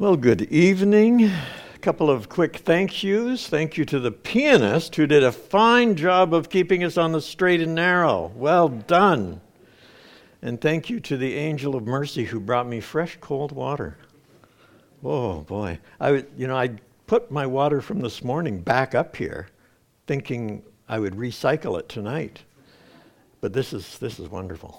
Well, good evening. A couple of quick thank yous. Thank you to the pianist who did a fine job of keeping us on the straight and narrow. Well done. And thank you to the angel of mercy who brought me fresh, cold water. Oh, boy. I put my water from this morning back up here, thinking I would recycle it tonight. But this is wonderful.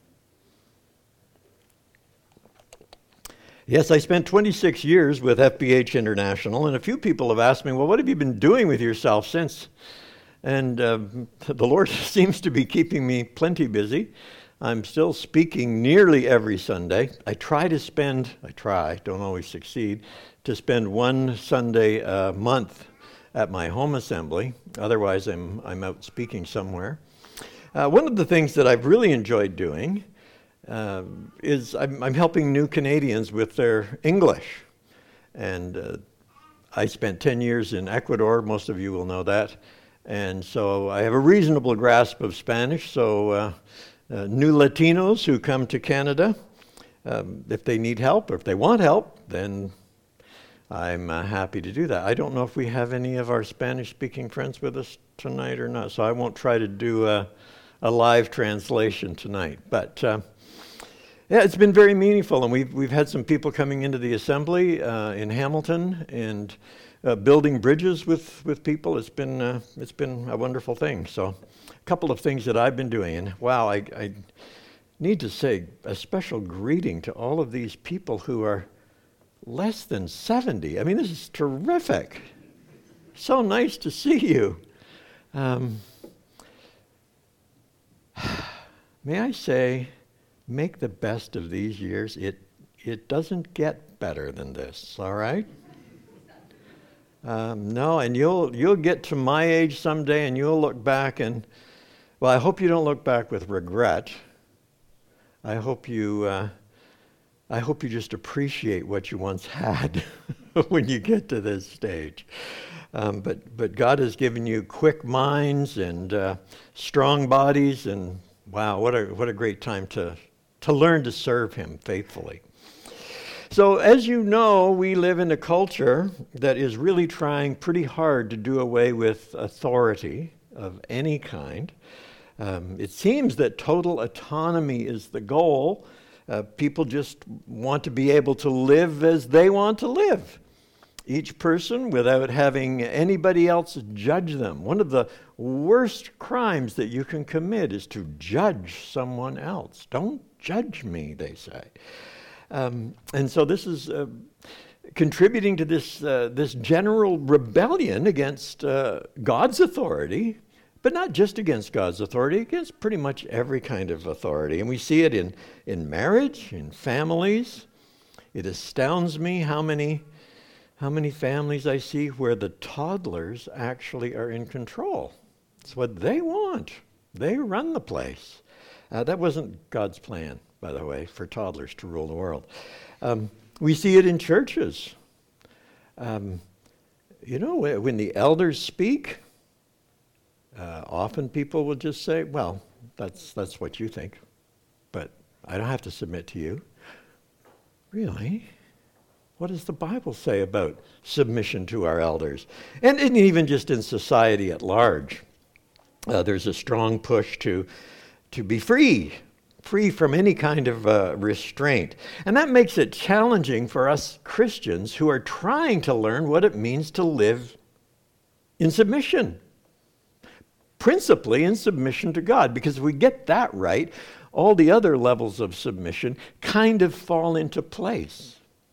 Yes, I spent 26 years with FBH International, and a few people have asked me, well, what have you been doing with yourself since? And the Lord seems to be keeping me plenty busy. I'm still speaking nearly every Sunday. I don't always succeed, to spend one Sunday a month at my home assembly. Otherwise, I'm out speaking somewhere. One of the things that I've really enjoyed doing is I'm helping new Canadians with their English. And I spent 10 years in Ecuador, most of you will know that. And so I have a reasonable grasp of Spanish. So new Latinos who come to Canada, if they need help or if they want help, then I'm happy to do that. I don't know if we have any of our Spanish-speaking friends with us tonight or not, so I won't try to do a live translation tonight. But yeah, it's been very meaningful, and we've had some people coming into the assembly in Hamilton and building bridges with people. It's been a wonderful thing. So, a couple of things that I've been doing, and wow, I need to say a special greeting to all of these people who are less than 70. I mean, this is terrific. So nice to see you. May I say, make the best of these years. It doesn't get better than this, all right? No, and you'll get to my age someday and you'll look back and, well, I hope you don't look back with regret. I hope you just appreciate what you once had when you get to this stage. But God has given you quick minds and strong bodies, and wow, what a great time to learn to serve Him faithfully. So as you know, we live in a culture that is really trying pretty hard to do away with authority of any kind. It seems that total autonomy is the goal. People just want to be able to live as they want to live. Each person without having anybody else judge them. One of the worst crimes that you can commit is to judge someone else. Don't judge me, they say. And so this is contributing to this general rebellion against God's authority, but not just against God's authority, against pretty much every kind of authority. And we see it in marriage, in families. It astounds me how many families I see where the toddlers actually are in control. It's what they want. They run the place. That wasn't God's plan, by the way, for toddlers to rule the world. We see it in churches. When the elders speak, often people will just say, well, that's what you think, but I don't have to submit to you. Really? What does the Bible say about submission to our elders? And even just in society at large, there's a strong push to be free from any kind of restraint. And that makes it challenging for us Christians who are trying to learn what it means to live in submission. Principally in submission to God, because if we get that right, all the other levels of submission kind of fall into place.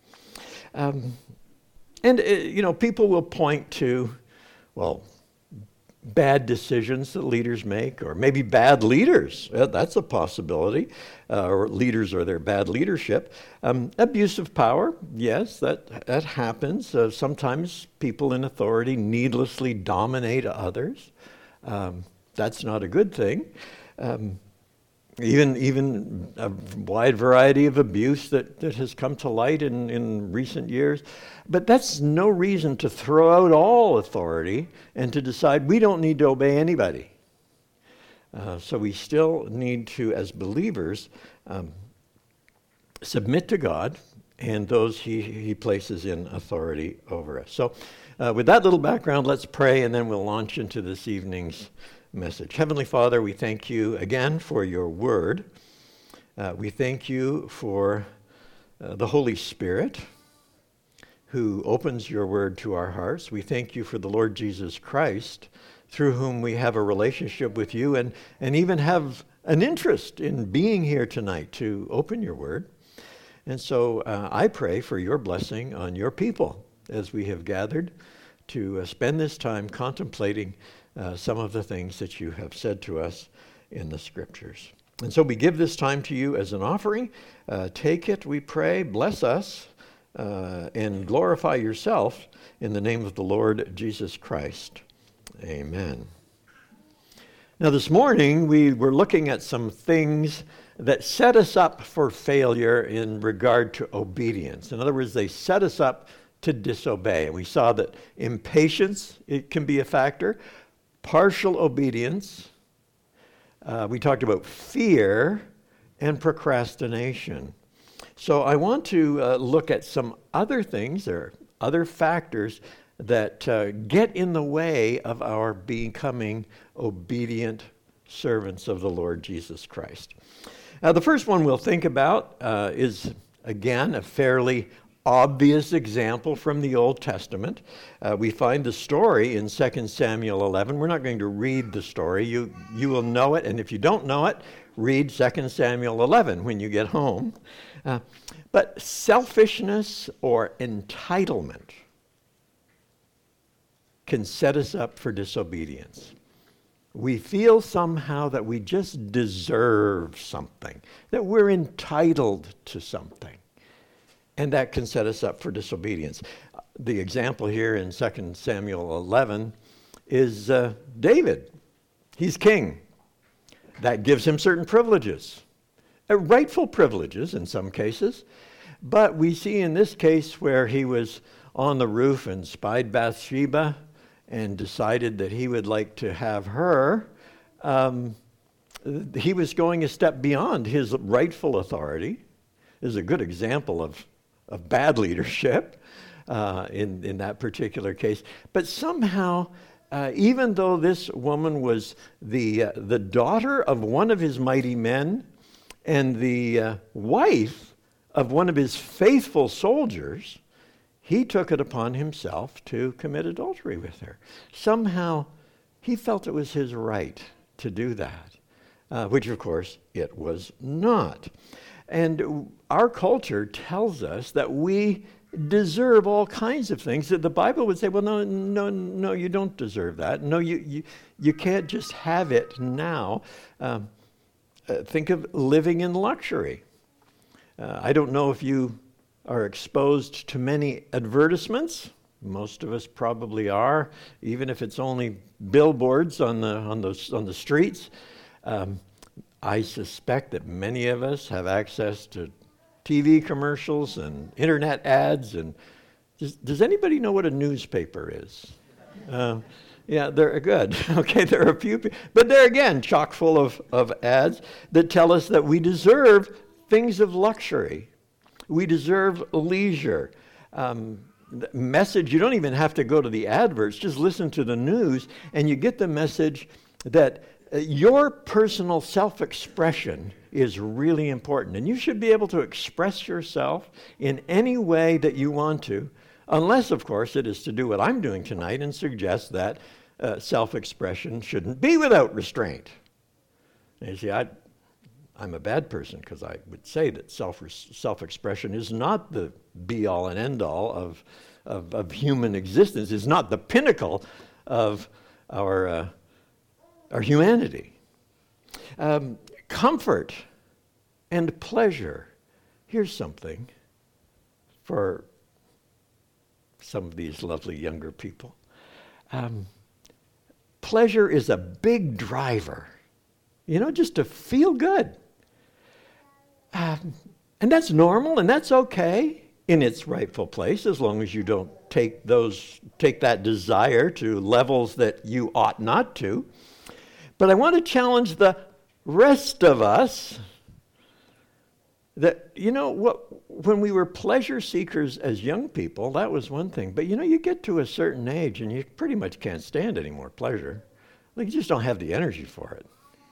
People will point to, well, bad decisions that leaders make, or maybe bad leaders. That's a possibility. Or leaders or their bad leadership. Abuse of power, yes, that happens. Sometimes people in authority needlessly dominate others. That's not a good thing. Even a wide variety of abuse that has come to light in recent years. But that's no reason to throw out all authority and to decide we don't need to obey anybody. So we still need to, as believers, submit to God and those he places in authority over us. So with that little background, let's pray, and then we'll launch into this evening's message. Heavenly Father, we thank you again for your word. We thank you for the Holy Spirit who opens your word to our hearts. We thank you for the Lord Jesus Christ, through whom we have a relationship with you and even have an interest in being here tonight to open your word. And so I pray for your blessing on your people as we have gathered to spend this time contemplating some of the things that you have said to us in the scriptures. And so we give this time to you as an offering. Take it, we pray, bless us, and glorify yourself in the name of the Lord Jesus Christ. Amen. Now this morning we were looking at some things that set us up for failure in regard to obedience. In other words, they set us up to disobey. And we saw that impatience, it can be a factor. Partial obedience. We talked about fear and procrastination. So I want to look at some other things or other factors that get in the way of our becoming obedient servants of the Lord Jesus Christ. The first one we'll think about is, again, a fairly obvious example from the Old Testament. We find the story in 2 Samuel 11. We're not going to read the story. You will know it, and if you don't know it, read 2 Samuel 11 when you get home. But selfishness or entitlement can set us up for disobedience. We feel somehow that we just deserve something, that we're entitled to something, and that can set us up for disobedience. The example here in 2 Samuel 11 is David. He's king. That gives him certain privileges, rightful privileges in some cases, but we see in this case where he was on the roof and spied Bathsheba and decided that he would like to have her, he was going a step beyond his rightful authority. This is a good example of bad leadership in that particular case. But somehow, even though this woman was the daughter of one of his mighty men and the wife of one of his faithful soldiers, he took it upon himself to commit adultery with her. Somehow, he felt it was his right to do that, which, of course, it was not. And our culture tells us that we deserve all kinds of things. That the Bible would say, well, no, you don't deserve that. No, you can't just have it now. Think of living in luxury. I don't know if you are exposed to many advertisements. Most of us probably are, even if it's only billboards on the streets. I suspect that many of us have access to TV commercials and internet ads. And does anybody know what a newspaper is? Yeah, they're good. Okay, there are a few, but they're again chock full of ads that tell us that we deserve things of luxury. We deserve leisure. Message, you don't even have to go to the adverts, just listen to the news, and you get the message that your personal self-expression is really important. And you should be able to express yourself in any way that you want to, unless, of course, it is to do what I'm doing tonight and suggest that self-expression shouldn't be without restraint. And you see, I'm a bad person because I would say that self-expression is not the be-all and end-all of human existence. It's not the pinnacle of our humanity. Comfort and pleasure. Here's something for some of these lovely younger people. Pleasure is a big driver, just to feel good. And that's normal, and that's okay in its rightful place, as long as you don't take that desire to levels that you ought not to. But I want to challenge the rest of us That, when we were pleasure seekers as young people, that was one thing. But, you get to a certain age and you pretty much can't stand any more pleasure. Like, you just don't have the energy for it.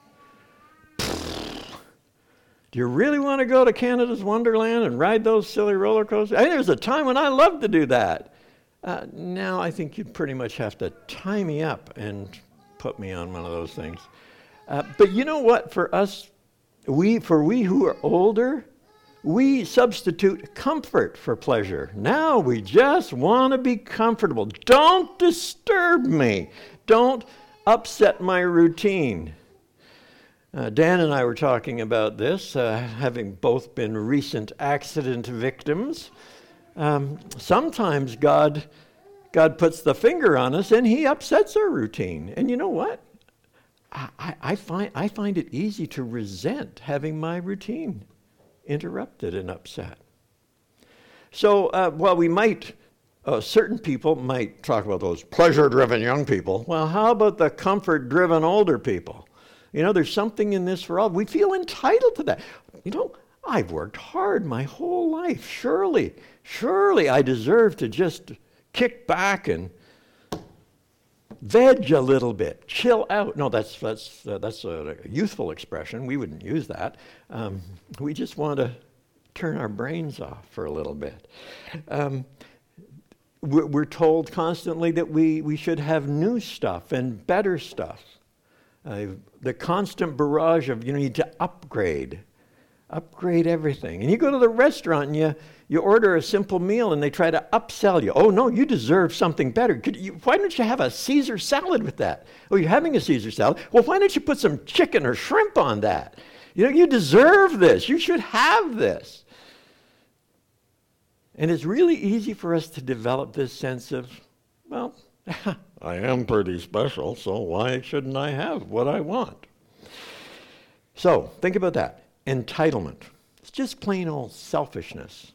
Do you really want to go to Canada's Wonderland and ride those silly roller coasters? There was a time when I loved to do that. Now I think you pretty much have to tie me up and put me on one of those things. But you know what? For us, we who are older, we substitute comfort for pleasure. Now we just want to be comfortable. Don't disturb me. Don't upset my routine. Dan and I were talking about this, having both been recent accident victims. Sometimes God puts the finger on us and he upsets our routine. And you know what? I find it easy to resent having my routine interrupted and upset. So while we might, certain people might talk about those pleasure-driven young people, well, how about the comfort-driven older people? There's something in this for all. We feel entitled to that. I've worked hard my whole life. Surely I deserve to just kick back and veg a little bit, chill out. No, that's a youthful expression. We wouldn't use that. We just want to turn our brains off for a little bit. We're told constantly that we should have new stuff and better stuff. The constant barrage of you need to upgrade everything. And you go to the restaurant and you order a simple meal and they try to upsell you. Oh no, you deserve something better. Why don't you have a Caesar salad with that? Oh, you're having a Caesar salad? Well, why don't you put some chicken or shrimp on that? You deserve this. You should have this. And it's really easy for us to develop this sense of, well, I am pretty special, so why shouldn't I have what I want? So, think about that. Entitlement. It's just plain old selfishness.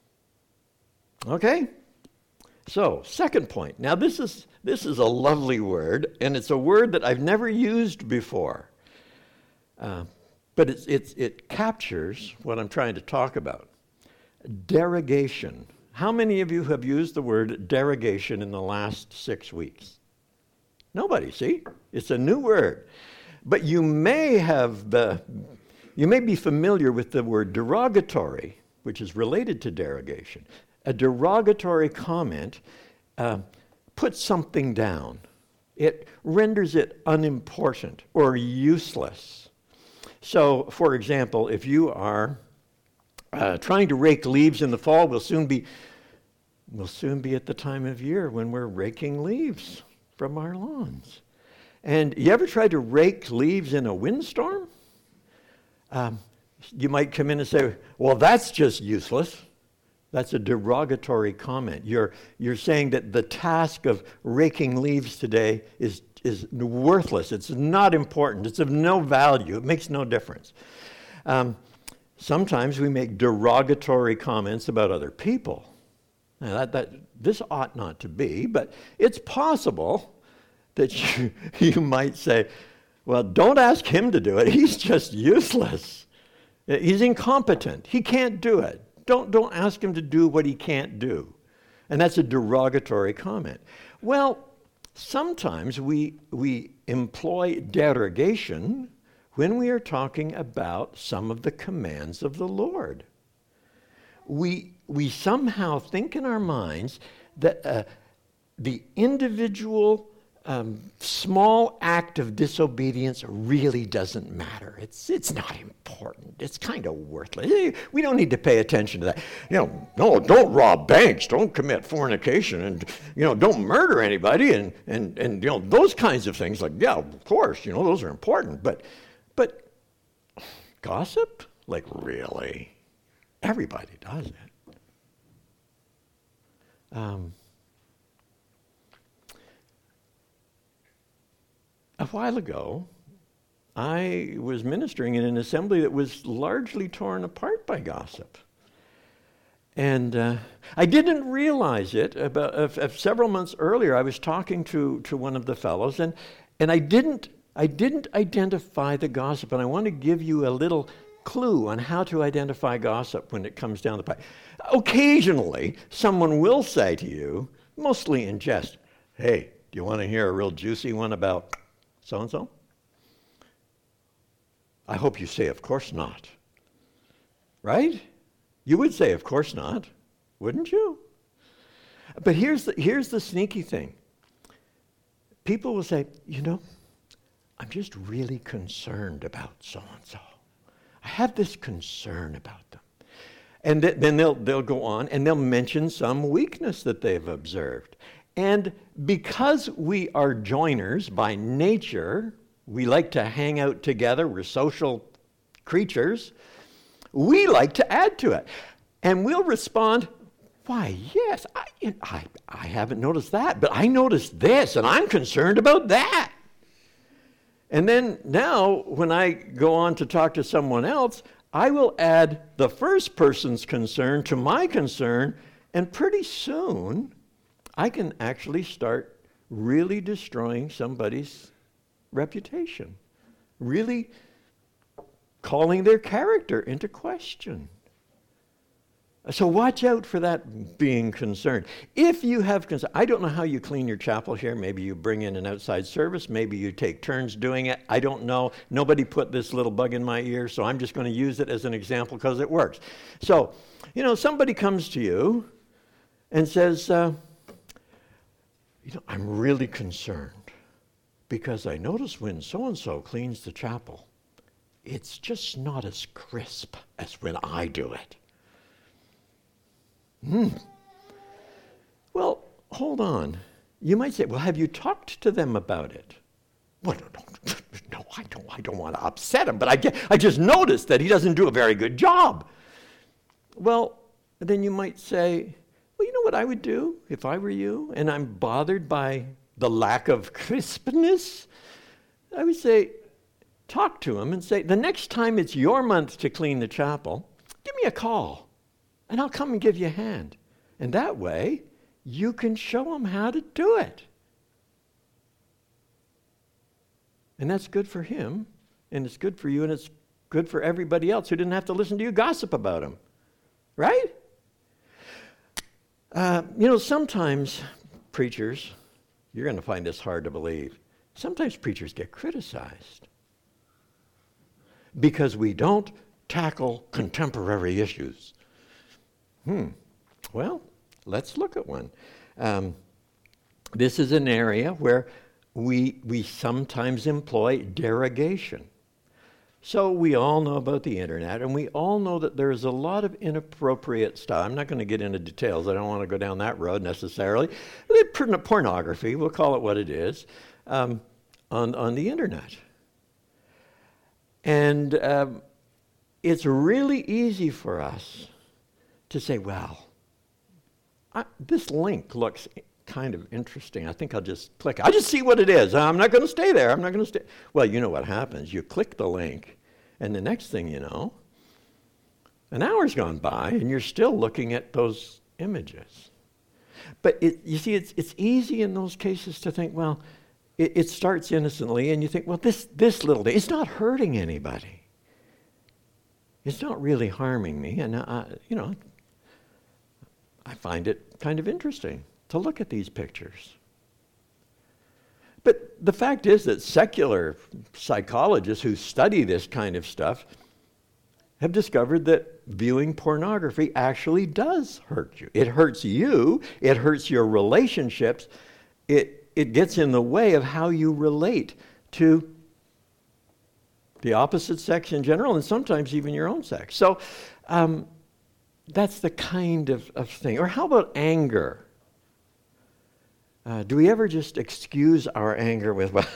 Okay? So, second point. Now, this is a lovely word, and it's a word that I've never used before. But it captures what I'm trying to talk about. Derogation. How many of you have used the word derogation in the last 6 weeks? Nobody, see? It's a new word. But you may be familiar with the word derogatory, which is related to derogation. A derogatory comment puts something down. It renders it unimportant or useless. So, for example, if you are trying to rake leaves in the fall, we'll soon be at the time of year when we're raking leaves from our lawns. And you ever tried to rake leaves in a windstorm? You might come in and say, well, that's just useless. That's a derogatory comment. You're saying that the task of raking leaves today is worthless. It's not important. It's of no value. It makes no difference. Sometimes we make derogatory comments about other people. Now this ought not to be, but it's possible that you might say, well, don't ask him to do it. He's just useless. He's incompetent. He can't do it. Don't ask him to do what he can't do. And that's a derogatory comment. Well, sometimes we employ derogation when we are talking about some of the commands of the Lord. We somehow think in our minds that the individual small act of disobedience really doesn't matter. It's not important. It's kind of worthless. We don't need to pay attention to that. No, don't rob banks. Don't commit fornication, and don't murder anybody, and those kinds of things. Like, yeah, of course, those are important. But gossip, like, really, everybody does it. A while ago, I was ministering in an assembly that was largely torn apart by gossip. And I didn't realize it. About several months earlier, I was talking to one of the fellows, and I didn't identify the gossip. And I want to give you a little clue on how to identify gossip when it comes down the pipe. Occasionally, someone will say to you, mostly in jest, "Hey, do you want to hear a real juicy one about so-and-so?" I hope you say, "Of course not." Right? You would say, "Of course not," wouldn't you? But here's the sneaky thing. People will say, "I'm just really concerned about so-and-so. I have this concern about them." And then they'll go on and they'll mention some weakness that they've observed. And because we are joiners by nature, we like to hang out together, we're social creatures, we like to add to it. And we'll respond, "Why, yes, I haven't noticed that, but I noticed this, and I'm concerned about that." And then now, when I go on to talk to someone else, I will add the first person's concern to my concern, and pretty soon, I can actually start really destroying somebody's reputation, really calling their character into question. So watch out for that being concerned. If you have concern, I don't know how you clean your chapel here. Maybe you bring in an outside service. Maybe you take turns doing it. I don't know. Nobody put this little bug in my ear, so I'm just going to use it as an example because it works. So, somebody comes to you and says, "I'm really concerned because I notice when so-and-so cleans the chapel, it's just not as crisp as when I do it." Well, hold on. You might say, "Well, have you talked to them about it?" "Well, no, I don't want to upset him, but I just noticed that he doesn't do a very good job." Well, then you might say, "Well, you know what I would do if I were you, and I'm bothered by the lack of crispness?" I would say, talk to him and say, "The next time it's your month to clean the chapel, give me a call. And I'll come and give you a hand." And that way, you can show him how to do it. And that's good for him, and it's good for you, and it's good for everybody else who didn't have to listen to you gossip about him. Right? Sometimes preachers, you're going to find this hard to believe, sometimes preachers get criticized because we don't tackle contemporary issues. Well, let's look at one. This is an area where we sometimes employ derogation. So we all know about the internet, and we all know that there's a lot of inappropriate stuff. I'm not going to get into details. I don't want to go down that road necessarily. Pornography, we'll call it what it is, on the internet. And it's really easy for us to say, "Well, this link looks kind of interesting. I think I'll just click it. I'll just see what it is. I'm not going to stay there. I'm not going to stay." Well, you know what happens. You click the link, and the next thing you know, an hour's gone by, and you're still looking at those images. But you see, it's easy in those cases to think, well, it starts innocently, and you think, well, this little thing, it's not hurting anybody. It's not really harming me, and I find it kind of interesting to look at these pictures. But the fact is that secular psychologists who study this kind of stuff have discovered that viewing pornography actually does hurt you. It hurts you. It hurts your relationships. It gets in the way of how you relate to the opposite sex in general, and sometimes even your own sex. So that's the kind of thing. Or how about anger? Do we ever just excuse our anger with, "Well,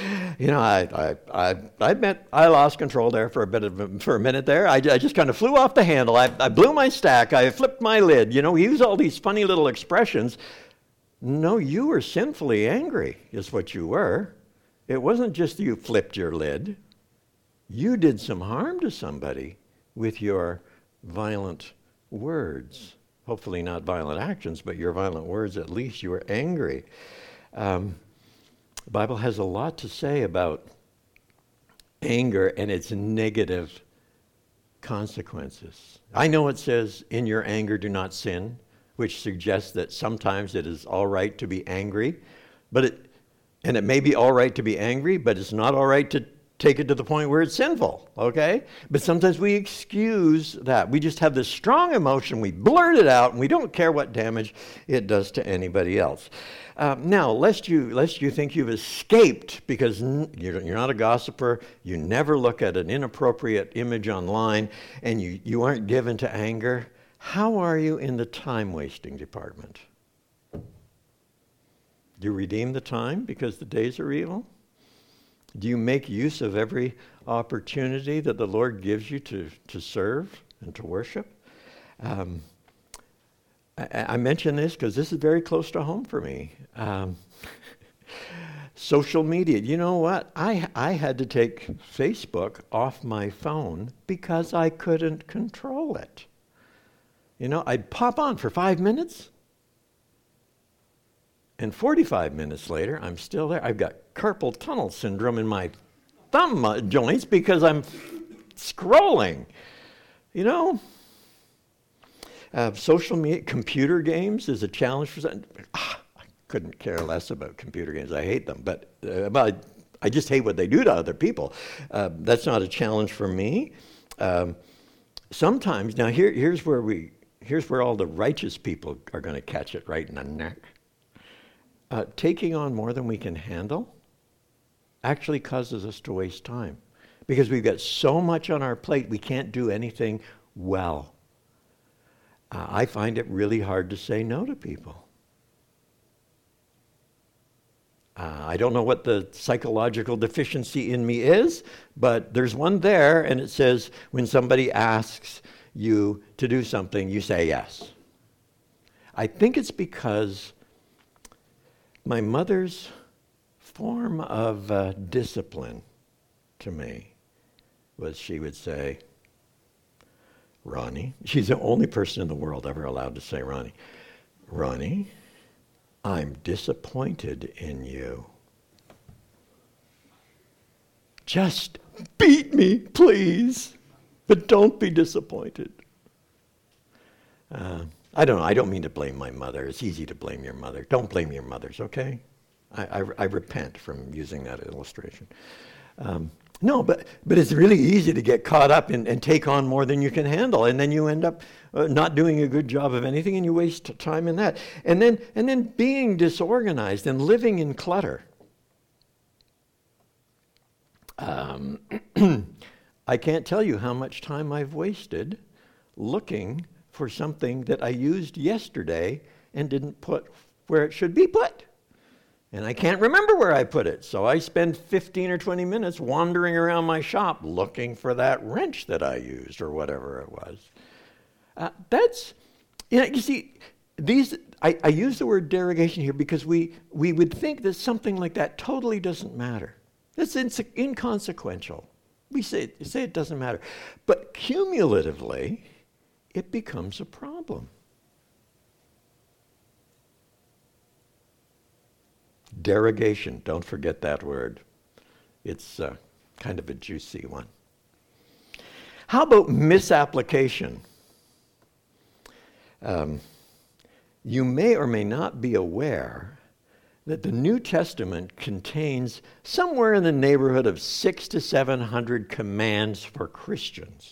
I admit I lost control there for a minute there. I just kind of flew off the handle. I blew my stack. I flipped my lid." We use all these funny little expressions. No, you were sinfully angry, is what you were. It wasn't just you flipped your lid. You did some harm to somebody with your violent words. Hopefully not violent actions, but your violent words, at least you were angry. The Bible has a lot to say about anger and its negative consequences. I know it says, in your anger do not sin, which suggests that sometimes it is all right to be angry, and it may be all right to be angry, but it's not all right to take it to the point where it's sinful, okay? But sometimes we excuse that. We just have this strong emotion, we blurt it out, and we don't care what damage it does to anybody else. Now, lest you think you've escaped because you're not a gossiper, you never look at an inappropriate image online, and you aren't given to anger, how are you in the time-wasting department? Do you redeem the time because the days are evil? Do you make use of every opportunity that the Lord gives you to serve and to worship? I mention this because this is very close to home for me. Social media. You know what? I had to take Facebook off my phone because I couldn't control it. You know, I'd pop on for 5 minutes, and 45 minutes later, I'm still there. I've got carpal tunnel syndrome in my thumb joints because I'm scrolling. You know, social media, computer games is a challenge for some. I couldn't care less about computer games. I hate them, but I just hate what they do to other people. That's not a challenge for me. Sometimes, now here's where all the righteous people are going to catch it right in the neck. Taking on more than we can handle actually causes us to waste time because we've got so much on our plate we can't do anything well. I find it really hard to say no to people. I don't know what the psychological deficiency in me is, but there's one there, and it says when somebody asks you to do something, you say yes. I think it's because my mother's form of discipline to me was she would say, Ronnie, she's the only person in the world ever allowed to say Ronnie, I'm disappointed in you. Just beat me, please, but don't be disappointed. I don't know. I don't mean to blame my mother. It's easy to blame your mother. Don't blame your mothers, okay? I repent from using that illustration. No, but it's really easy to get caught up and take on more than you can handle, and then you end up not doing a good job of anything, and you waste time in that. And then being disorganized and living in clutter. I can't tell you how much time I've wasted looking for something that I used yesterday and didn't put where it should be put. And I can't remember where I put it. So I spend 15 or 20 minutes wandering around my shop looking for that wrench that I used or whatever it was. You see, I use the word derogation here because we would think that something like that totally doesn't matter. It's inconsequential. We say it doesn't matter. But cumulatively, it becomes a problem. Derogation, don't forget that word. It's kind of a juicy one. How about misapplication? You may or may not be aware that the New Testament contains somewhere in the neighborhood of 600 to 700 commands for Christians.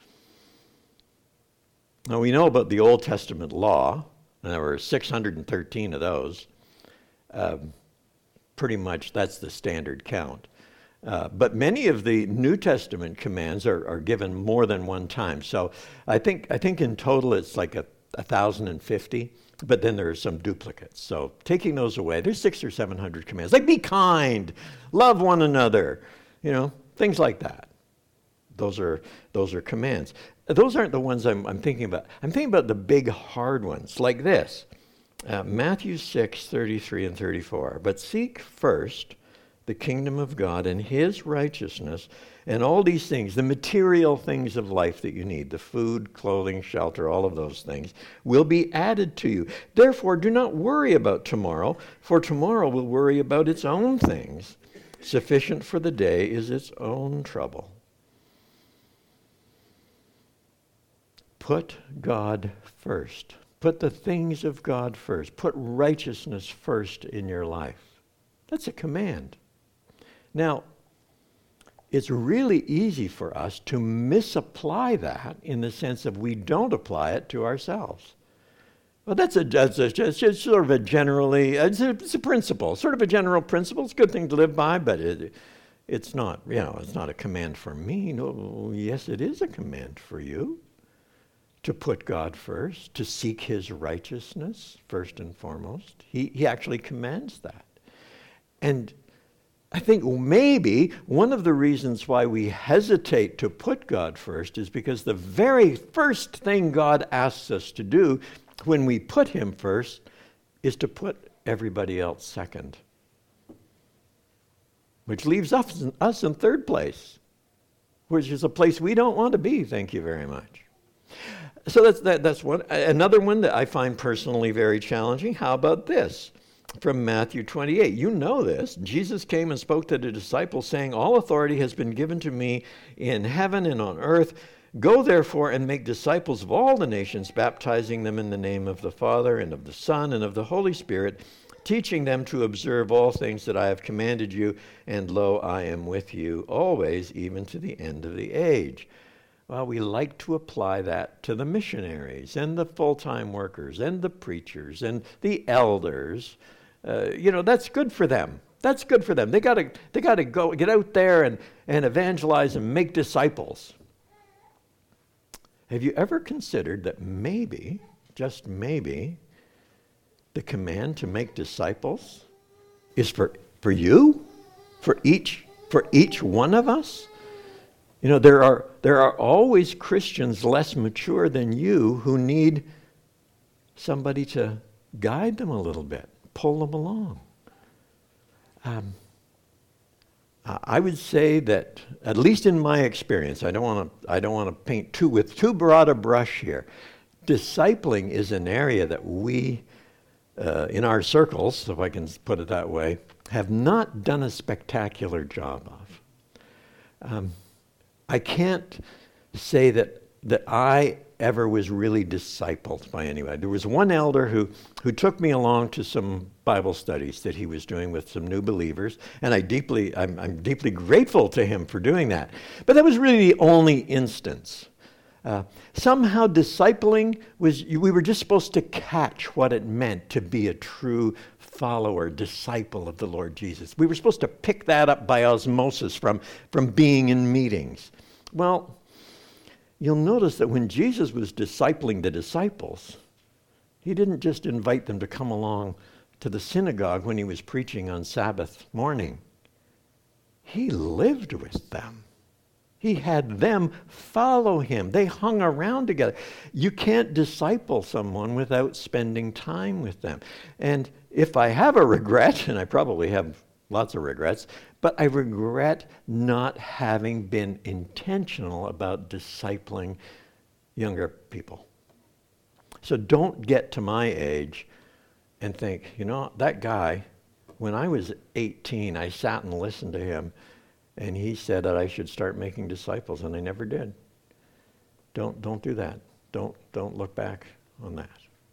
Now we know about the Old Testament law, and there were 613 of those. Pretty much that's the standard count. But many of the New Testament commands are given more than one time. So I think in total it's like 1,050, but then there are some duplicates. So taking those away, there's 600 or 700 commands. Like be kind, love one another, things like that. Those are commands. Those aren't the ones I'm thinking about. I'm thinking about the big hard ones, like this. Matthew 6:33 and 34. But seek first the kingdom of God and his righteousness, and all these things, the material things of life that you need, the food, clothing, shelter, all of those things, will be added to you. Therefore, do not worry about tomorrow, for tomorrow will worry about its own things. Sufficient for the day is its own trouble. put God first. Put the things of God first. Put righteousness first in your life. That's a command. Now, it's really easy for us to misapply that in the sense of we don't apply it to ourselves. Well, it's just sort of a generally, it's a principle, sort of a general principle. It's a good thing to live by, but it's not, it's not a command for me. No, yes, it is a command for you to put God first, to seek his righteousness first and foremost. He actually commands that. And I think maybe one of the reasons why we hesitate to put God first is because the very first thing God asks us to do when we put him first is to put everybody else second, which leaves us in third place, which is a place we don't want to be, thank you very much. So that's one. Another one that I find personally very challenging. How about this? From Matthew 28. You know this. Jesus came and spoke to the disciples, saying, "All authority has been given to me in heaven and on earth. Go therefore and make disciples of all the nations, baptizing them in the name of the Father and of the Son and of the Holy Spirit, teaching them to observe all things that I have commanded you. And lo, I am with you always, even to the end of the age." Well, we like to apply that to the missionaries and the full-time workers and the preachers and the elders. That's good for them. That's good for them. They got to go get out there and evangelize and make disciples. Have you ever considered that maybe, just maybe, the command to make disciples is for you, for each one of us? There are always Christians less mature than you who need somebody to guide them a little bit, pull them along. I would say that, at least in my experience, I don't want to paint with too broad a brush here. Discipling is an area that we, in our circles, if I can put it that way, have not done a spectacular job of. I can't say that I ever was really discipled by anybody. There was one elder who took me along to some Bible studies that he was doing with some new believers, and I'm deeply grateful to him for doing that. But that was really the only instance. Somehow discipling we were just supposed to catch what it meant to be a true follower, disciple of the Lord Jesus. We were supposed to pick that up by osmosis from being in meetings. Well, you'll notice that when Jesus was discipling the disciples, he didn't just invite them to come along to the synagogue when he was preaching on Sabbath morning. He lived with them. He had them follow him. They hung around together. You can't disciple someone without spending time with them. And if I have a regret, and I probably have lots of regrets, but I regret not having been intentional about discipling younger people. So don't get to my age and think, that guy, when I was 18, I sat and listened to him, and he said that I should start making disciples, and I never did. Don't do that. Don't look back on that.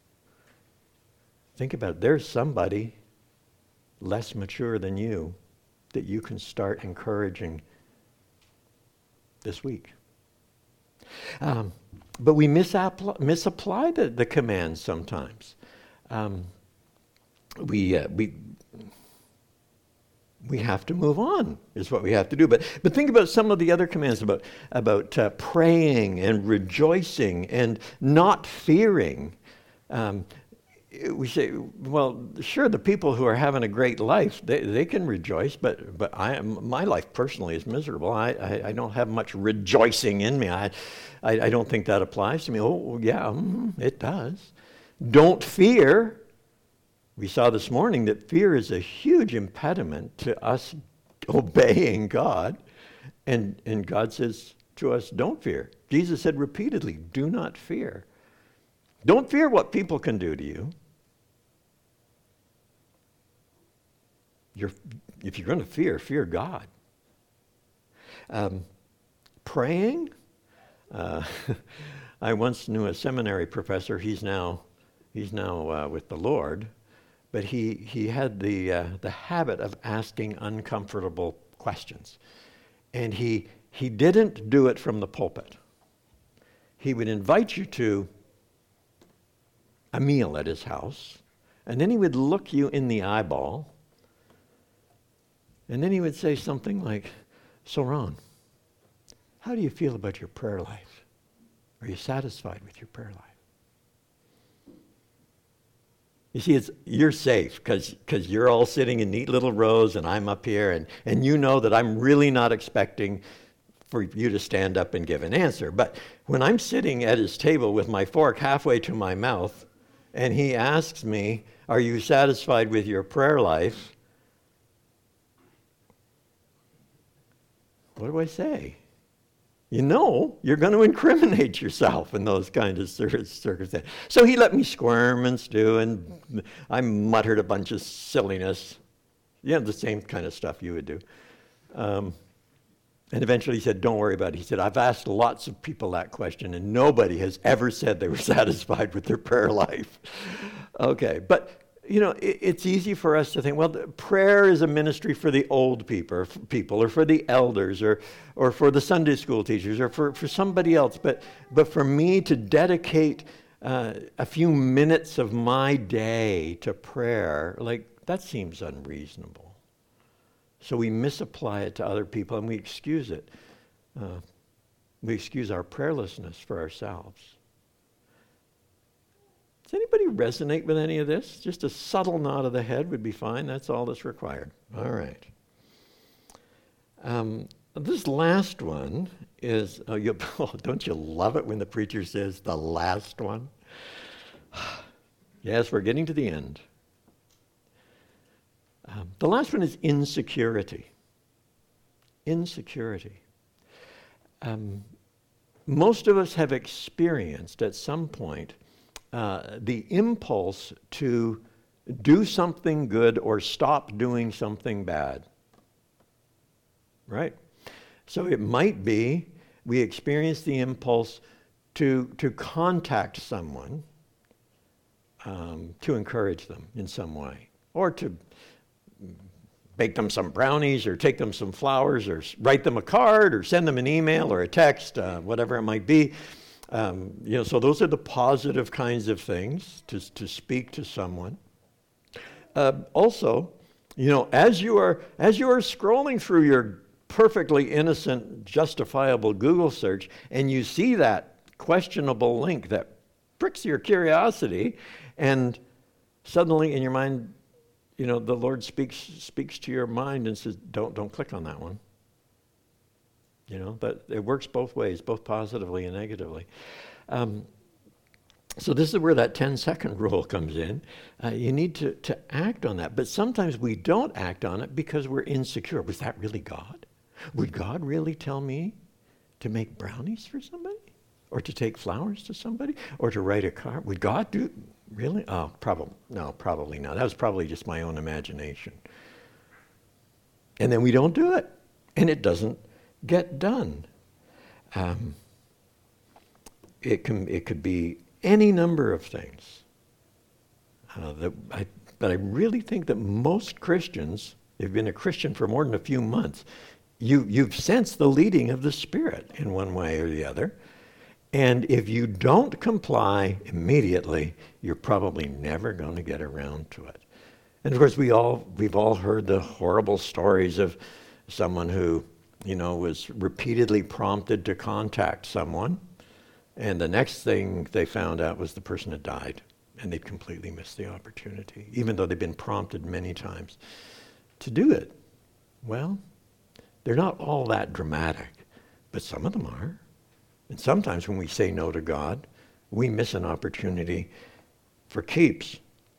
Think about it. There's somebody less mature than you that you can start encouraging this week. But we misapply the commands sometimes. We have to move on, is what we have to do. But think about some of the other commands about praying and rejoicing and not fearing. We say, well, sure, the people who are having a great life, they can rejoice, but my life personally is miserable. I don't have much rejoicing in me. I don't think that applies to me. Oh, yeah, it does. Don't fear. We saw this morning that fear is a huge impediment to us obeying God. And God says to us, don't fear. Jesus said repeatedly, do not fear. Don't fear what people can do to you. If you're going to fear God. Praying. I once knew a seminary professor. He's now with the Lord, but he had the habit of asking uncomfortable questions, and he didn't do it from the pulpit. He would invite you to a meal at his house, and then he would look you in the eyeball, and then he would say something like, "So Ron, how do you feel about your prayer life? Are you satisfied with your prayer life?" You see, you're safe because you're all sitting in neat little rows and I'm up here, and you know that I'm really not expecting for you to stand up and give an answer. But when I'm sitting at his table with my fork halfway to my mouth and he asks me, "Are you satisfied with your prayer life?" What do I say? You know, you're going to incriminate yourself in those kinds of circumstances. So he let me squirm and stew, and I muttered a bunch of silliness. The same kind of stuff you would do. And eventually he said, "Don't worry about it." He said, "I've asked lots of people that question, and nobody has ever said they were satisfied with their prayer life." Okay, but it's easy for us to think, well, prayer is a ministry for the old people, or for the elders, or for the Sunday school teachers, or for somebody else. But for me to dedicate a few minutes of my day to prayer, that seems unreasonable. So we misapply it to other people, and we excuse it. We excuse our prayerlessness for ourselves. Does anybody resonate with any of this? Just a subtle nod of the head would be fine. That's all that's required. All right. This last one is, don't you love it when the preacher says the last one? Yes, we're getting to the end. The last one is insecurity. Insecurity. Most of us have experienced at some point the impulse to do something good or stop doing something bad. Right? So it might be we experience the impulse to contact someone, to encourage them in some way, or to bake them some brownies, or take them some flowers, or write them a card, or send them an email or a text, whatever it might be. So those are the positive kinds of things, to speak to someone. Also, as you are scrolling through your perfectly innocent, justifiable Google search, and you see that questionable link that pricks your curiosity, and suddenly in your mind, the Lord speaks to your mind and says, "Don't click on that one." But it works both ways, both positively and negatively. So this is where that 10-second rule comes in. You need to act on that. But sometimes we don't act on it because we're insecure. Was that really God? Would God really tell me to make brownies for somebody? Or to take flowers to somebody? Or to write a card? Would God do? Really? Oh, probably not. That was probably just my own imagination. And then we don't do it. And it doesn't get done. It could be any number of things. But I really think that most Christians, if you've been a Christian for more than a few months, you've sensed the leading of the Spirit in one way or the other. And if you don't comply immediately, you're probably never going to get around to it. And of course, we've all heard the horrible stories of someone who, was repeatedly prompted to contact someone, and the next thing they found out was the person had died, and they'd completely missed the opportunity, even though they'd been prompted many times to do it. Well, they're not all that dramatic, but some of them are. And sometimes when we say no to God, we miss an opportunity for keeps.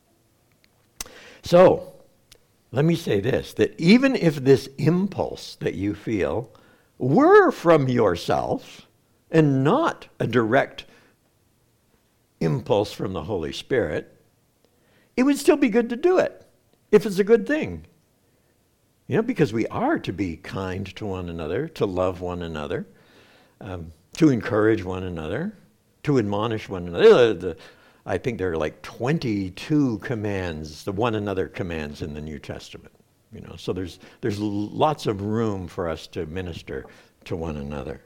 So, let me say this, that even if this impulse that you feel were from yourself and not a direct impulse from the Holy Spirit, it would still be good to do it if it's a good thing. Because we are to be kind to one another, to love one another, to encourage one another, to admonish one another. I think there are like 22 commands, the one another commands in the New Testament. So there's lots of room for us to minister to one another.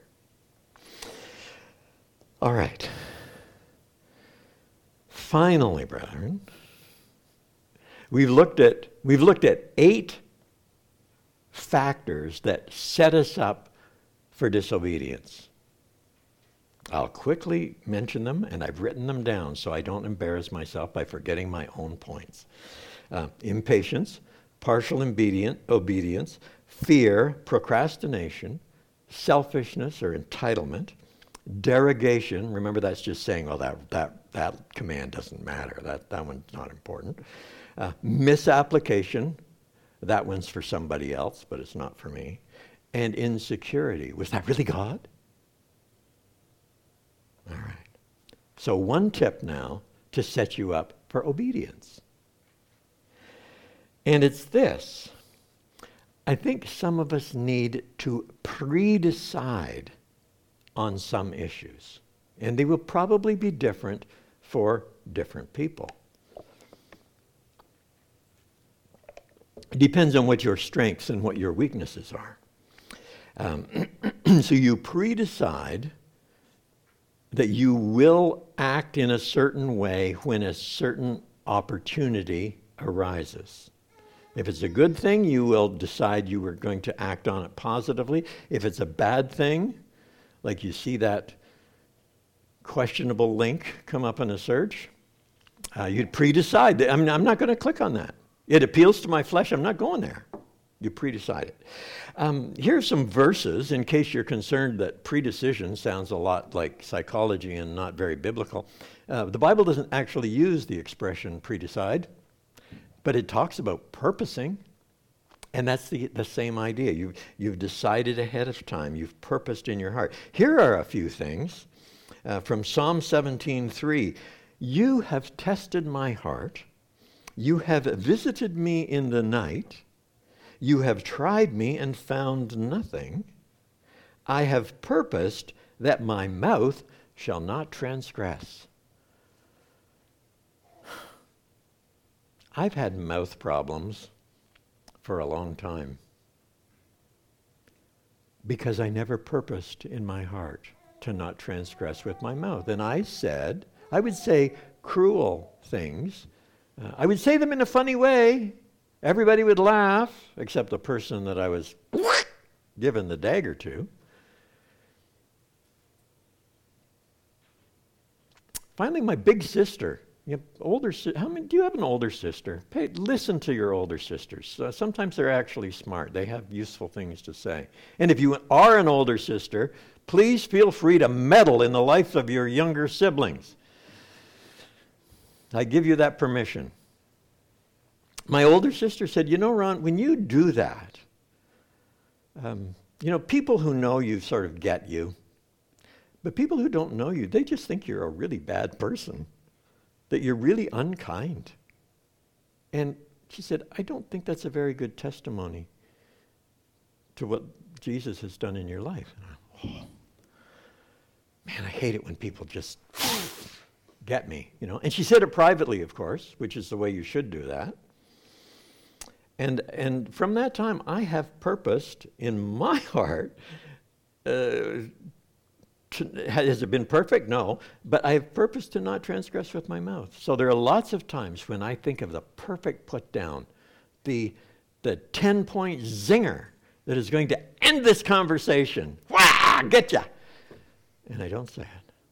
All right. Finally, brethren, we've looked at 8 factors that set us up for disobedience. I'll quickly mention them, and I've written them down so I don't embarrass myself by forgetting my own points. Impatience, partial obedience, fear, procrastination, selfishness or entitlement, derogation. Remember, that's just saying, well, that command doesn't matter. That one's not important. Misapplication. That one's for somebody else, but it's not for me. And insecurity. Was that really God? All right. So one tip now to set you up for obedience. And it's this. I think some of us need to pre-decide on some issues. And they will probably be different for different people. It depends on what your strengths and what your weaknesses are. So you pre-decide that you will act in a certain way when a certain opportunity arises. If it's a good thing, you will decide you are going to act on it positively. If it's a bad thing, like you see that questionable link come up in a search, you'd pre-decide that I'm not going to click on that. It appeals to my flesh, I'm not going there. You pre-decide it. Here are some verses, in case you're concerned that predecision sounds a lot like psychology and not very biblical. The Bible doesn't actually use the expression pre-decide, but it talks about purposing, and that's the same idea. You've decided ahead of time. You've purposed in your heart. Here are a few things from Psalm 17:3. You have tested my heart. You have visited me in the night. You have tried me and found nothing. I have purposed that my mouth shall not transgress. I've had mouth problems for a long time because I never purposed in my heart to not transgress with my mouth. And I would say cruel things. I would say them in a funny way. Everybody would laugh, except the person that I was given the dagger to. Finally, my big sister. How many do you have an older sister? Listen to your older sisters. Sometimes they're actually smart. They have useful things to say. And if you are an older sister, please feel free to meddle in the life of your younger siblings. I give you that permission. My older sister said, Ron, when you do that, people who know you sort of get you. But people who don't know you, they just think you're a really bad person, that you're really unkind. And she said, I don't think that's a very good testimony to what Jesus has done in your life. Man, I hate it when people just get me, And she said it privately, of course, which is the way you should do that. And from that time, I have purposed in my heart, has it been perfect? No. But I have purposed to not transgress with my mouth. So there are lots of times when I think of the perfect put down, the 10-point zinger that is going to end this conversation. Wah! Get ya! And I don't say it.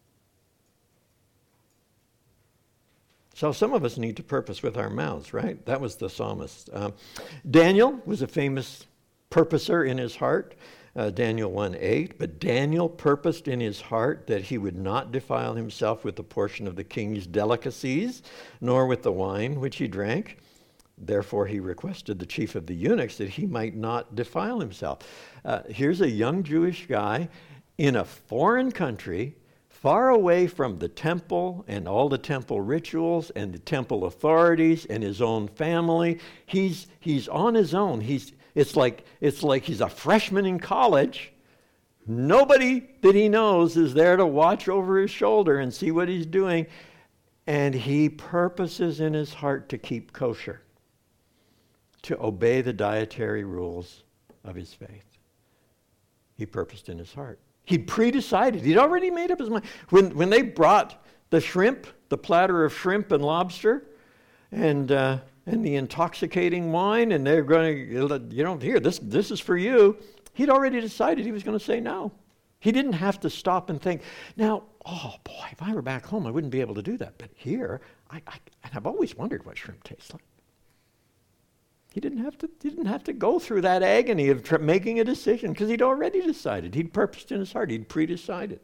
So some of us need to purpose with our mouths, right? That was the psalmist. Daniel was a famous purposer in his heart, Daniel 1:8. But Daniel purposed in his heart that he would not defile himself with the portion of the king's delicacies, nor with the wine which he drank. Therefore he requested the chief of the eunuchs that he might not defile himself. Here's a young Jewish guy in a foreign country, far away from the temple and all the temple rituals and the temple authorities and his own family. He's on his own. It's like he's a freshman in college, Nobody that he knows is there to watch over his shoulder and see what he's doing. And he purposes in his heart to keep kosher, to obey the dietary rules of his faith. He purposed in his heart. He'd pre-decided. He'd already made up his mind. When they brought the shrimp, the platter of shrimp and lobster, and the intoxicating wine, and they're going to, here, this is for you. He'd already decided he was going to say no. He didn't have to stop and think, now, oh boy, if I were back home, I wouldn't be able to do that. But here, I've always wondered what shrimp tastes like. He didn't have to go through that agony of making a decision because he'd already decided. He'd purposed in his heart. He'd pre-decided.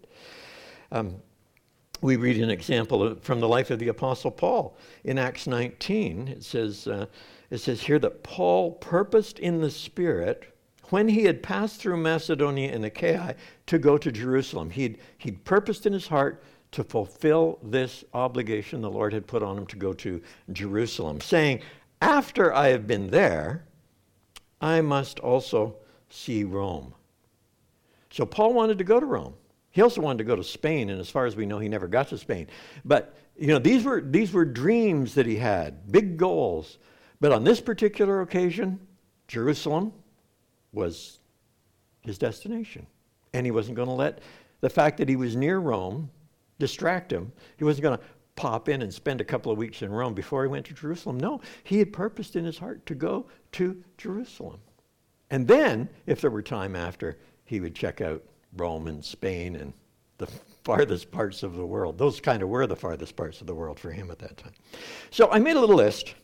We read an example from the life of the Apostle Paul. In Acts 19, it says here that Paul purposed in the Spirit when he had passed through Macedonia and Achaia to go to Jerusalem. He'd purposed in his heart to fulfill this obligation the Lord had put on him to go to Jerusalem, saying, after I have been there, I must also see Rome. So Paul wanted to go to Rome. He also wanted to go to Spain, and as far as we know, he never got to Spain. But these were dreams that he had, big goals. But on this particular occasion, Jerusalem was his destination. And he wasn't going to let the fact that he was near Rome distract him. He wasn't going to pop in and spend a couple of weeks in Rome before he went to Jerusalem. No, he had purposed in his heart to go to Jerusalem. And then, if there were time after, he would check out Rome and Spain and the farthest parts of the world. Those kind of were the farthest parts of the world for him at that time. So I made a little list.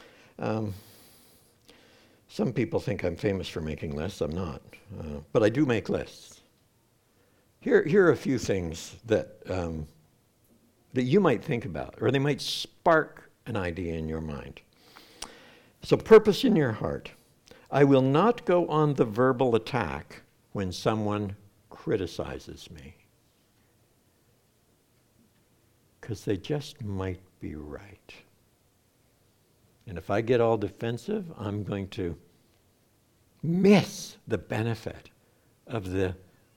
Some people think I'm famous for making lists. I'm not. But I do make lists. Here are a few things that you might think about, or they might spark an idea in your mind. So purpose in your heart. I will not go on the verbal attack when someone criticizes me, because they just might be right. And if I get all defensive, I'm going to miss the benefit of the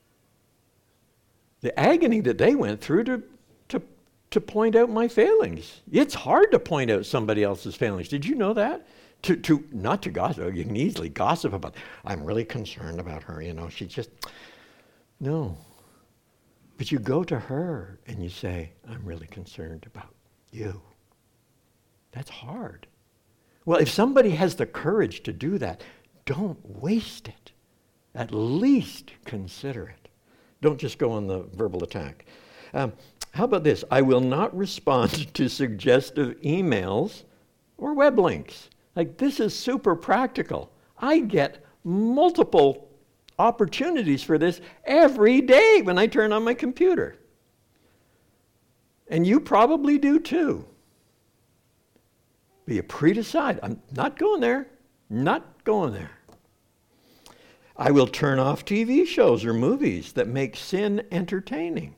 agony that they went through to point out my failings. It's hard to point out somebody else's failings. Did you know that? Not to gossip. You can easily gossip about, I'm really concerned about her, she's just, no. But you go to her and you say, I'm really concerned about you. That's hard. Well, if somebody has the courage to do that, don't waste it. At least consider it. Don't just go on the verbal attack. How about this? I will not respond to suggestive emails or web links. Like, this is super practical. I get multiple opportunities for this every day when I turn on my computer. And you probably do too. But you pre-decide, I'm not going there, not going there. I will turn off TV shows or movies that make sin entertaining.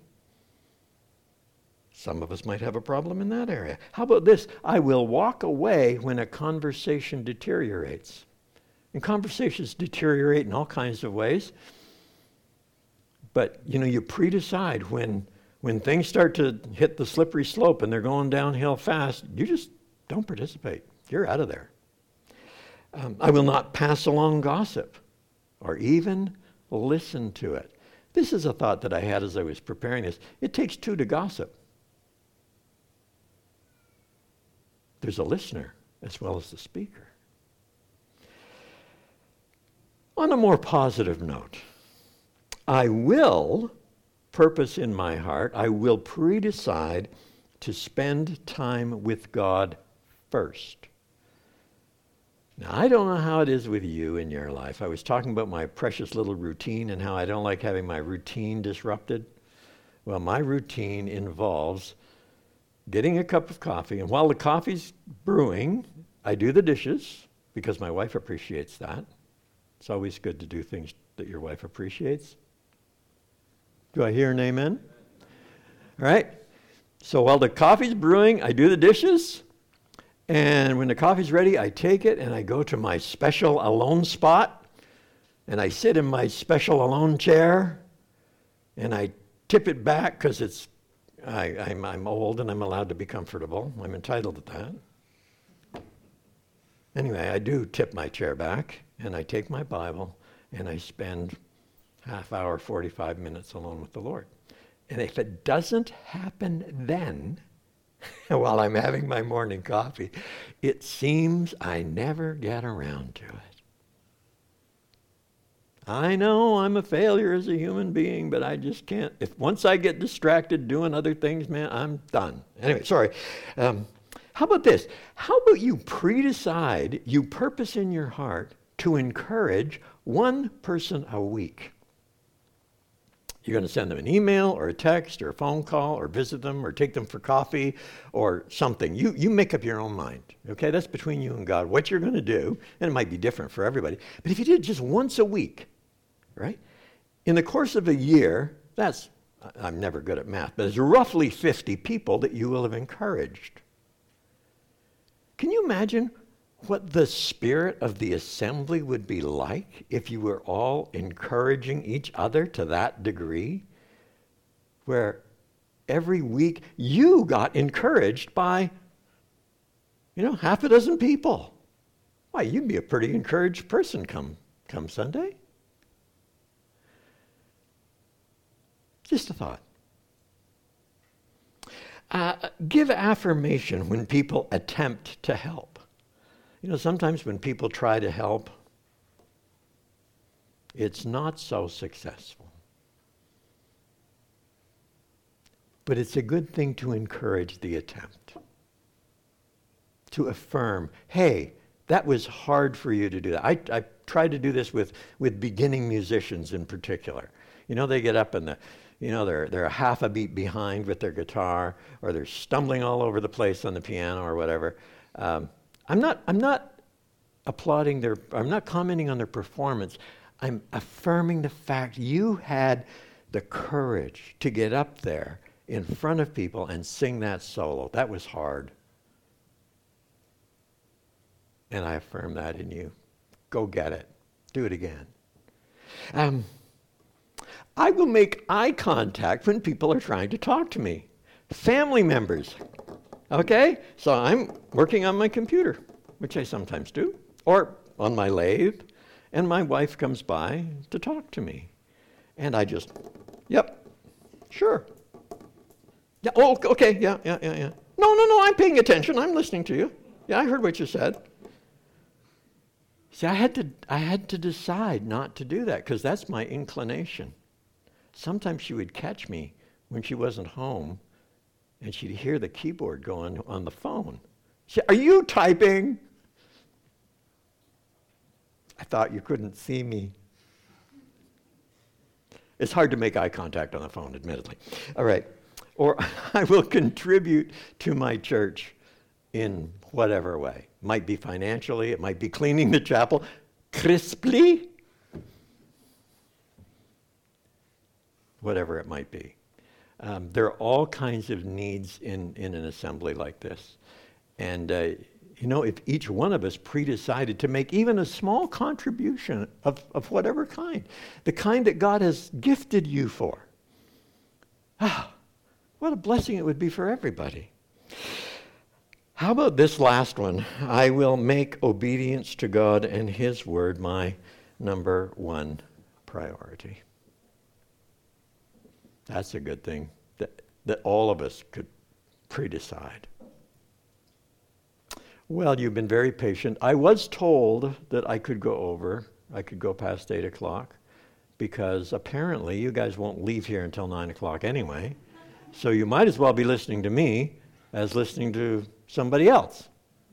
Some of us might have a problem in that area. How about this? I will walk away when a conversation deteriorates. And conversations deteriorate in all kinds of ways. But, you pre-decide when things start to hit the slippery slope and they're going downhill fast, you just don't participate. You're out of there. I will not pass along gossip or even listen to it. This is a thought that I had as I was preparing this. It takes two to gossip. There's a listener as well as the speaker. On a more positive note, I will purpose in my heart, I will pre-decide to spend time with God first. Now, I don't know how it is with you in your life. I was talking about my precious little routine and how I don't like having my routine disrupted. Well, my routine involves getting a cup of coffee, and while the coffee's brewing, I do the dishes, because my wife appreciates that. It's always good to do things that your wife appreciates. Do I hear an amen? All right. So while the coffee's brewing, I do the dishes, and when the coffee's ready, I take it and I go to my special alone spot, and I sit in my special alone chair, and I tip it back because I'm old and I'm allowed to be comfortable. I'm entitled to that. Anyway, I do tip my chair back, and I take my Bible, and I spend half hour, 45 minutes alone with the Lord. And if it doesn't happen then, while I'm having my morning coffee, it seems I never get around to it. I know I'm a failure as a human being, but I just can't. Once I get distracted doing other things, man, I'm done. Anyway, sorry. How about this? How about you pre-decide, you purpose in your heart to encourage one person a week? You're going to send them an email or a text or a phone call or visit them or take them for coffee or something. You make up your own mind, okay? That's between you and God, what you're going to do, and it might be different for everybody. But if you did just once a week, right? In the course of a year, I'm never good at math, but it's roughly 50 people that you will have encouraged. Can you imagine what the spirit of the assembly would be like if you were all encouraging each other to that degree, where every week you got encouraged by, half a dozen people? Why, you'd be a pretty encouraged person come Sunday. Just a thought. Give affirmation when people attempt to help. Sometimes when people try to help, it's not so successful. But it's a good thing to encourage the attempt. To affirm, hey, that was hard for you to do that. I try to do this with beginning musicians in particular. They get up and they're a half a beat behind with their guitar, or they're stumbling all over the place on the piano or whatever. I'm not applauding I'm not commenting on their performance. I'm affirming the fact you had the courage to get up there in front of people and sing that solo. That was hard. And I affirm that in you. Go get it. Do it again. I will make eye contact when people are trying to talk to me. Family members. Okay? So I'm working on my computer, which I sometimes do, or on my lathe, and my wife comes by to talk to me. And I just, yep, sure. Yeah, oh, okay, yeah. No, I'm paying attention. I'm listening to you. Yeah, I heard what you said. See, I had to decide not to do that, because that's my inclination. Sometimes she would catch me when she wasn't home, and she'd hear the keyboard going on the phone. She said, "Are you typing?" I thought you couldn't see me. It's hard to make eye contact on the phone, admittedly. All right. Or I will contribute to my church in whatever way. Might be financially, it might be cleaning the chapel crisply, whatever it might be. There are all kinds of needs in an assembly like this. And, if each one of us pre-decided to make even a small contribution of whatever kind, the kind that God has gifted you for, what a blessing it would be for everybody. How about this last one? I will make obedience to God and His Word my number one priority. That's a good thing that all of us could pre-decide. Well, you've been very patient. I was told that I could go past 8 o'clock, because apparently you guys won't leave here until 9 o'clock anyway. So you might as well be listening to me as listening to somebody else.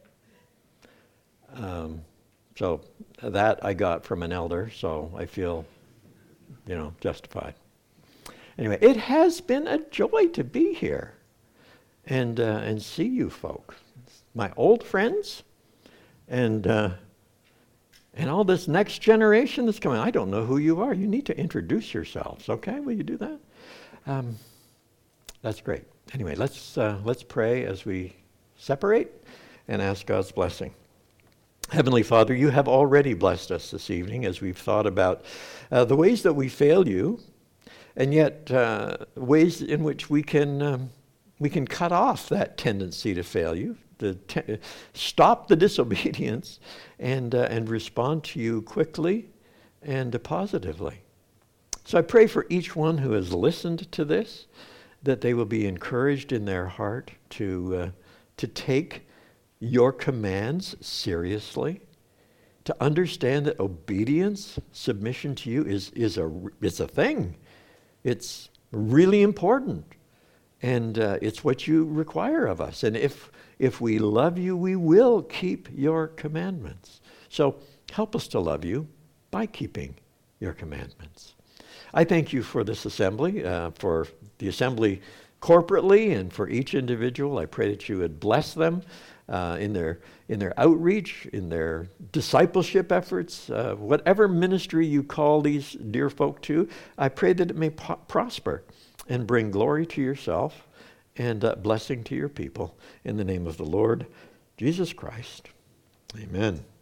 So that I got from an elder, so I feel, justified. Anyway, it has been a joy to be here and see you folks, my old friends, and all this next generation that's coming. I don't know who you are. You need to introduce yourselves, okay? Will you do that? That's great. Anyway, let's pray as we separate and ask God's blessing. Heavenly Father, you have already blessed us this evening as we've thought about the ways that we fail you, and yet ways in which we can cut off that tendency to fail you, stop the disobedience, and respond to you quickly and positively. So I pray for each one who has listened to this, that they will be encouraged in their heart to take your commands seriously, to understand that obedience, submission to you is a thing. It's really important, and it's what you require of us. And if we love you, we will keep your commandments. So help us to love you by keeping your commandments. I thank you for this assembly, for the assembly corporately and for each individual. I pray that you would bless them in their outreach, in their discipleship efforts, whatever ministry you call these dear folk to. I pray that it may prosper and bring glory to yourself and blessing to your people. In the name of the Lord Jesus Christ. Amen.